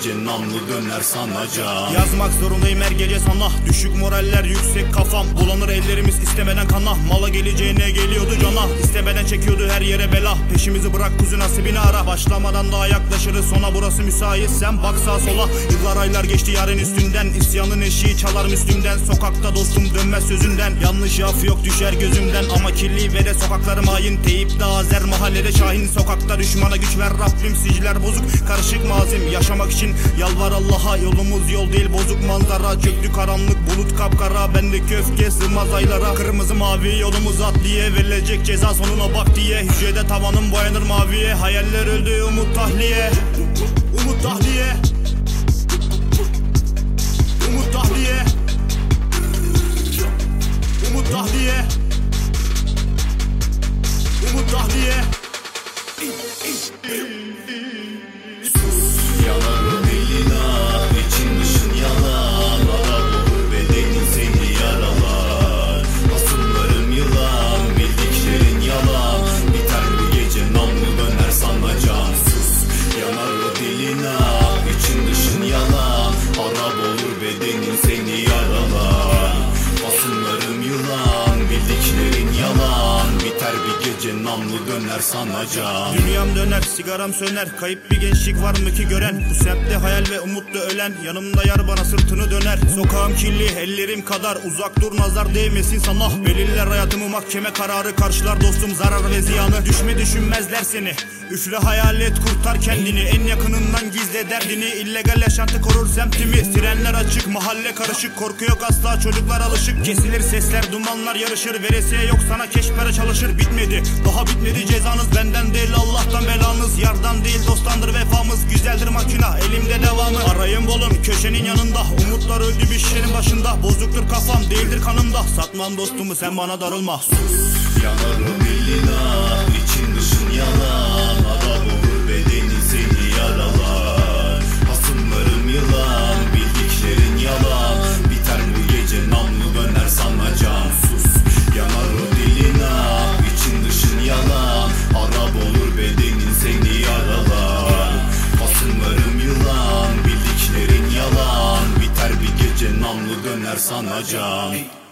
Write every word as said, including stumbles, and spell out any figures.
gece namlu döner sana can. Yazmak zorundayım her gece sana, düşük moraller yüksek kafam. Bulanır ellerimiz istemeden kana, mala geleceğine geliyordu cana. İstemeden çekiyordu her yere bela, peşimizi bırak kuzu nasibini ara. Başlamadan daha yaklaşırız sona, burası müsait sen bak sağa sola. Yıllar aylar geçti yarın üstünden, isyanın eşiği çalar Müslüm'den. Sokakta dostum dönmez sözünden, yanlış laf yok düşer gözümden. Ama kirli ve de sokaklarım hain, teyipte Azer mahallede Şahin. Sokakta düşmana güç ver Rabbim, siciler bozuk karışık mazim. Yaşamak için yalvar Allah'a, yolumuz yol değil bozuk manzara. Çöktü karanlık bulut kapkara, bendeki öfke sığmaz aylara. Kırmızı mavi yolumuz adliye, verilecek ceza sonuna bak diye. Hücrede tavanım boyanır maviye, hayaller öldü umut tahliye. Umut tahliye, umut tahliye, umut tahliye, umut tahliye. Yanarım eline, için dışın yalan. Ara bulur bedenin seni yaralar. Asımlarım yılan, bildiklerin yalan. Biter bu gece namlu döner sana can. Sus, yanar o diline, için dışın yalan. Ara bulur bedenin seni yaralar. Asımlarım yılan, bildiklerin yalan. Biter bir gece namlu döner sana can. Dünyam döner, sigaram söner, kayıp bir gençlik var mı ki gören? Bu semtte hayal ve umutla ölen, yanımda yar bana sırtını döner. Sokağım kirli, ellerim kadar, uzak dur nazar değmesin sana. Belirler hayatımı mahkeme kararı, karşılar dostum zarar ve ziyanı. Düşme düşünmezler seni, üfle hayal et kurtar kendini. En yakınından gizle derdini, illegal yaşantı korur semtimi. Sirenler açık, mahalle karışık, korku yok asla çocuklar alışık. Kesilir sesler, dumanlar yarışır, veresiye yok sana keşpere çalışır. Bitmedi, daha bitmedi cezanız, benden değil Allah'tan belanız. Yardan değil dosttandır vefamız, güzeldir makina elimde devamı. Arayın bolum köşenin yanında, umutlar öldü bir şişenin başında. Bozuktur kafam değildir kanımda, satmam dostumu sen bana darılma. Yanarım eline, için dışın yalan. Ara bulur bedenin seni yaralar. Hasımlarım yılan, bildiklerin yalan. Biter bu gece namlu döner sana can. Sus, yanar o diline, için dışın yalan. Ara bulur bedenin seni yaralar. Hasımlarım yılan, bildiklerin yalan. Biter bir gece namlu döner sana can.